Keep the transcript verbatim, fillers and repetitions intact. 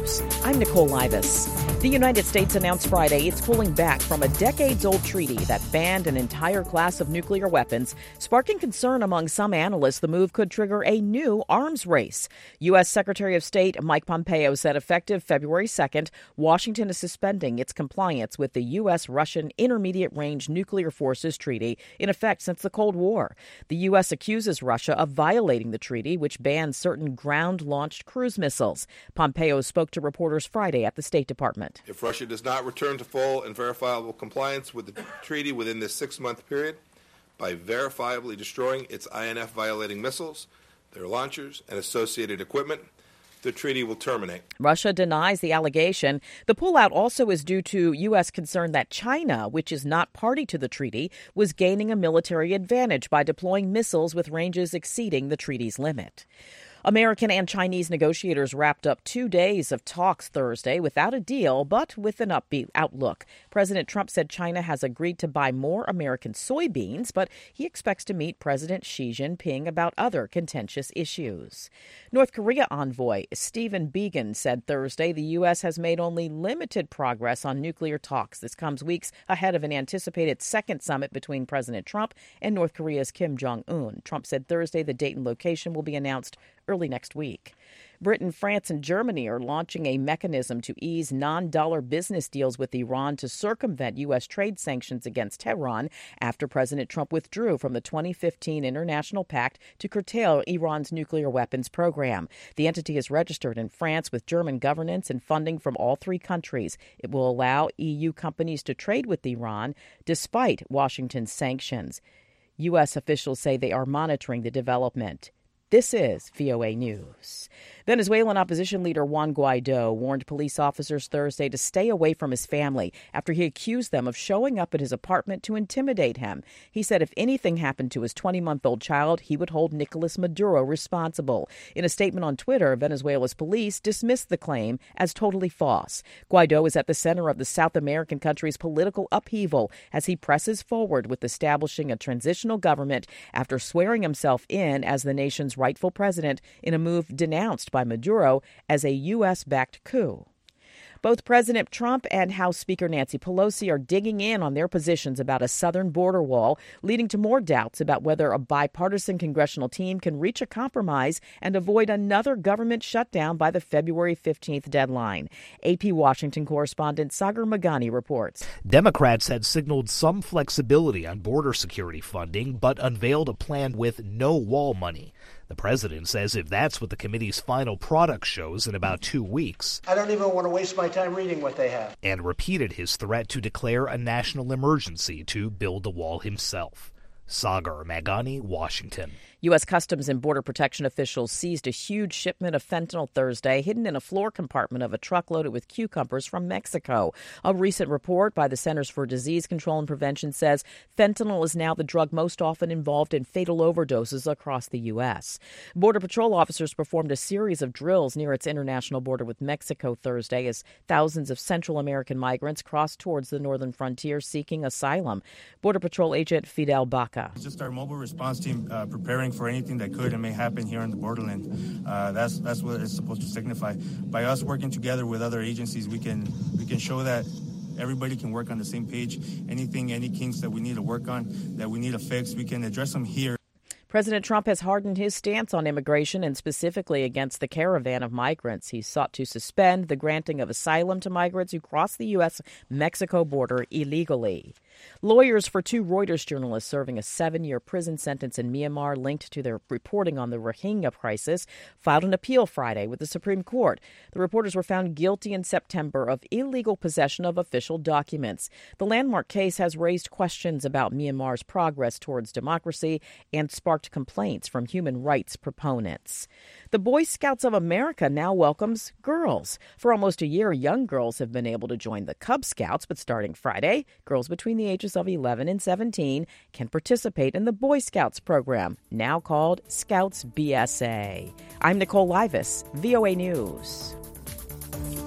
News. I'm Nicole Livas. The United States announced Friday it's pulling back from a decades-old treaty that banned an entire class of nuclear weapons, sparking concern among some analysts the move could trigger a new arms race. U S. Secretary of State Mike Pompeo said effective February second, Washington is suspending its compliance with the U S-Russian Intermediate-Range Nuclear Forces Treaty in effect since the Cold War. The U S accuses Russia of violating the treaty, which bans certain ground-launched cruise missiles. Pompeo spoke to reporters Friday at the State Department. If Russia does not return to full and verifiable compliance with the treaty within this six-month period by verifiably destroying its I N F-violating missiles, their launchers, and associated equipment, the treaty will terminate. Russia denies the allegation. The pullout also is due to U S concern that China, which is not party to the treaty, was gaining a military advantage by deploying missiles with ranges exceeding the treaty's limit. American and Chinese negotiators wrapped up two days of talks Thursday without a deal, but with an upbeat outlook. President Trump said China has agreed to buy more American soybeans, but he expects to meet President Xi Jinping about other contentious issues. North Korea envoy Stephen Biegun said Thursday the U S has made only limited progress on nuclear talks. This comes weeks ahead of an anticipated second summit between President Trump and North Korea's Kim Jong-un. Trump said Thursday the date and location will be announced early next week. Britain, France, and Germany are launching a mechanism to ease non-dollar business deals with Iran to circumvent U S trade sanctions against Tehran after President Trump withdrew from the twenty fifteen international pact to curtail Iran's nuclear weapons program. The entity is registered in France with German governance and funding from all three countries. It will allow E U companies to trade with Iran despite Washington's sanctions. U S officials say they are monitoring the development. This is V O A News. Venezuelan opposition leader Juan Guaido warned police officers Thursday to stay away from his family after he accused them of showing up at his apartment to intimidate him. He said if anything happened to his twenty-month-old child, he would hold Nicolas Maduro responsible. In a statement on Twitter, Venezuela's police dismissed the claim as totally false. Guaido is at the center of the South American country's political upheaval as he presses forward with establishing a transitional government after swearing himself in as the nation's rightful president in a move denounced by Maduro as a U S-backed coup. Both President Trump and House Speaker Nancy Pelosi are digging in on their positions about a southern border wall, leading to more doubts about whether a bipartisan congressional team can reach a compromise and avoid another government shutdown by the February fifteenth deadline. A P Washington correspondent Sagar Meghani reports. Democrats had signaled some flexibility on border security funding, but unveiled a plan with no wall money. The president says if that's what the committee's final product shows in about two weeks, I don't even want to waste my time reading what they have. And repeated his threat to declare a national emergency to build the wall himself. Sagar Meghani, Washington. U S. Customs and Border Protection officials seized a huge shipment of fentanyl Thursday, hidden in a floor compartment of a truck loaded with cucumbers from Mexico. A recent report by the Centers for Disease Control and Prevention says fentanyl is now the drug most often involved in fatal overdoses across the U S. Border Patrol officers performed a series of drills near its international border with Mexico Thursday as thousands of Central American migrants crossed towards the northern frontier seeking asylum. Border Patrol agent Fidel Baca. It's just our mobile response team uh, preparing for anything that could and may happen here in the borderland. Uh, that's that's what it's supposed to signify. By us working together with other agencies, we can we can show that everybody can work on the same page. Anything, any kinks that we need to work on, that we need to fix, we can address them here. President Trump has hardened his stance on immigration and specifically against the caravan of migrants. He sought to suspend the granting of asylum to migrants who cross the U S Mexico border illegally. Lawyers for two Reuters journalists serving a seven-year prison sentence in Myanmar linked to their reporting on the Rohingya crisis filed an appeal Friday with the Supreme Court. The reporters were found guilty in September of illegal possession of official documents. The landmark case has raised questions about Myanmar's progress towards democracy and sparked complaints from human rights proponents. The Boy Scouts of America now welcomes girls. For almost a year, young girls have been able to join the Cub Scouts, but starting Friday, girls between the ages of eleven and seventeen can participate in the Boy Scouts program, now called Scouts B S A. I'm Nicole Livas, V O A News.